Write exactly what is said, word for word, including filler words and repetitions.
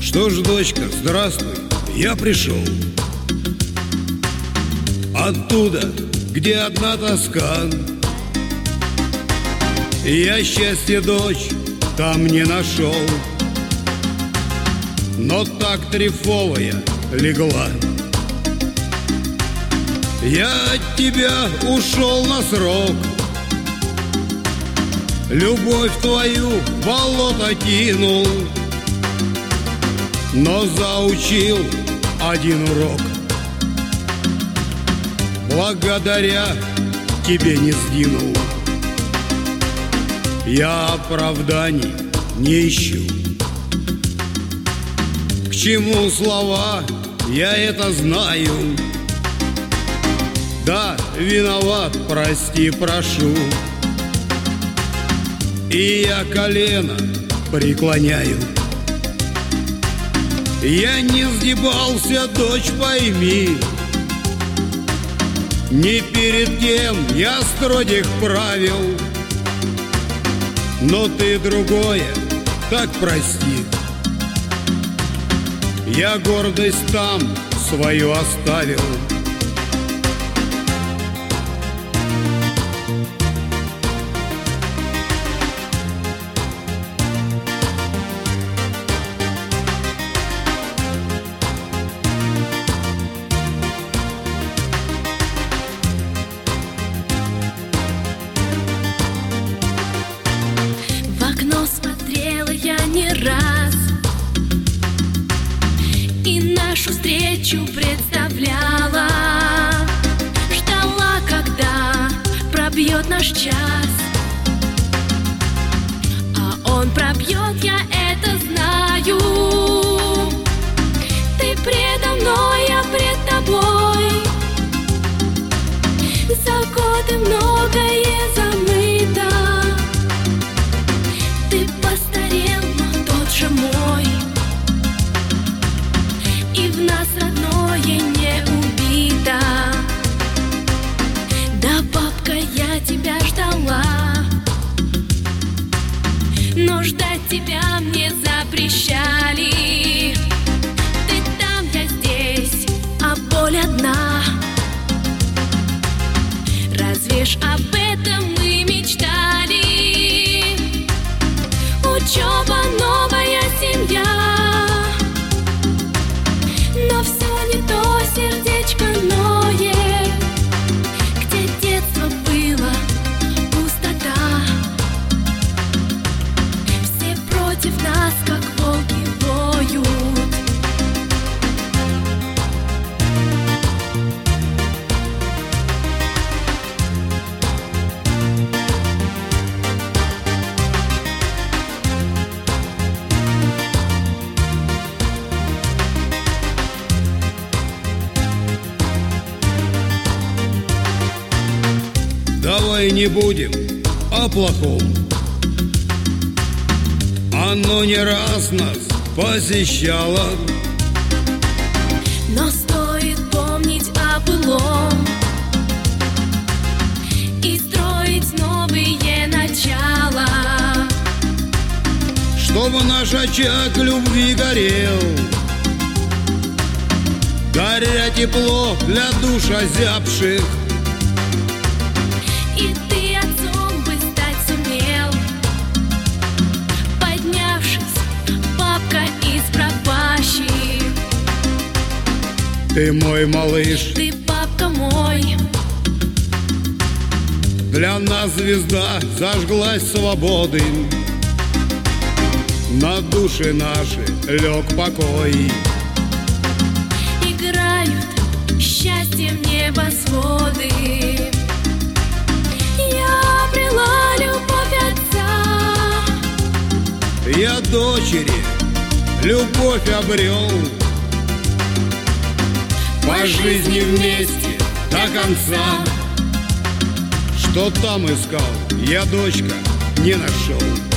Что ж, дочка, здравствуй, я пришел оттуда, где одна тоска. Я счастье, дочь, там не нашел, но так трефовая легла. Я от тебя ушел на срок, любовь твою в болото кинул, но заучил один урок. Благодаря тебе не сгинул. Я оправданий не ищу. К чему слова, я это знаю. Да, виноват, прости, прошу. И я колено преклоняю. Я не сгибался, дочь, пойми, ни перед кем я строгих правил, но ты другое, так прости. Я гордость там свою оставил. Смотрела я не раз и нашу встречу представляла. Ждала, когда пробьет наш час, а он пробьет, я это знаю. Ты предо мной, я пред тобой. За годы многое забыто. Ты постарел, но тот же мой, и в нас родное не убито. Да, бабка, я тебя ждала, но ждать тебя мне запрещали. Ты там, я здесь, а боль одна. Разве ж об этом мы мечтали? Учеба, новая семья, но все не то, сердечко ноет. Где детство было, пустота. Все против нас, как волки воют. Давай не будем о плохом. Оно не раз нас посещало, но стоит помнить о былом и строить новые начала, чтобы наш очаг любви горел, даря тепло для душ озябших. И ты отцом бы стать сумел, поднявшись, папка из пропащих. Ты мой малыш, ты папка мой. Для нас звезда зажглась свободы, на души наши лег покой. Играют счастьем небосводы. Я обрела любовь отца, я дочери любовь обрел. По жизни вместе до конца. Что там искал, я, дочка, не нашел.